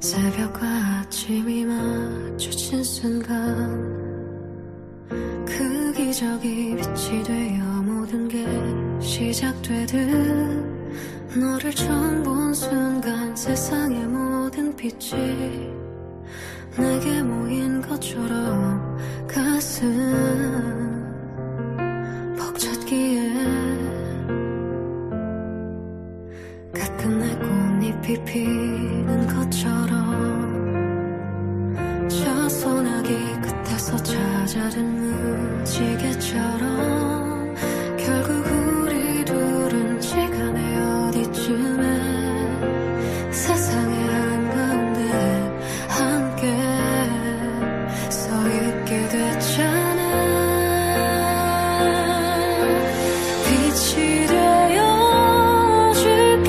새벽과 아침이 마주친 순간 그 기적이 빛이 되어 모든 게 시작되듯 너를 처음 본 순간 세상의 모든 빛이 내게 모인 것처럼 가슴 벅찼기에 끝끝내 꽃잎이 피는 것처럼 저 소나기 끝에서 찾아든 무지개처럼 결국 우리 둘은 시간의 어디쯤에 세상의 한가운데 함께 서 있게 됐잖아. 빛이 되어줄게.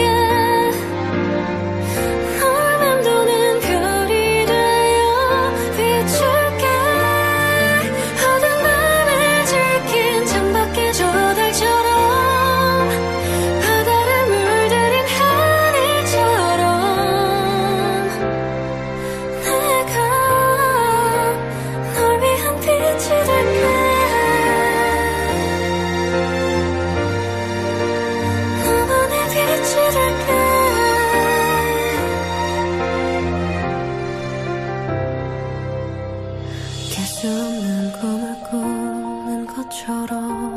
널 맴도는 별이 되어 비출게. 어둠 밤을 지킨 창밖의 저 달처럼 바다를 물들인 하늘처럼 내가 널 위한 빛이 될게. 너만의 빛이 될게. 깰 수 없는 꿈을 꾸는 것처럼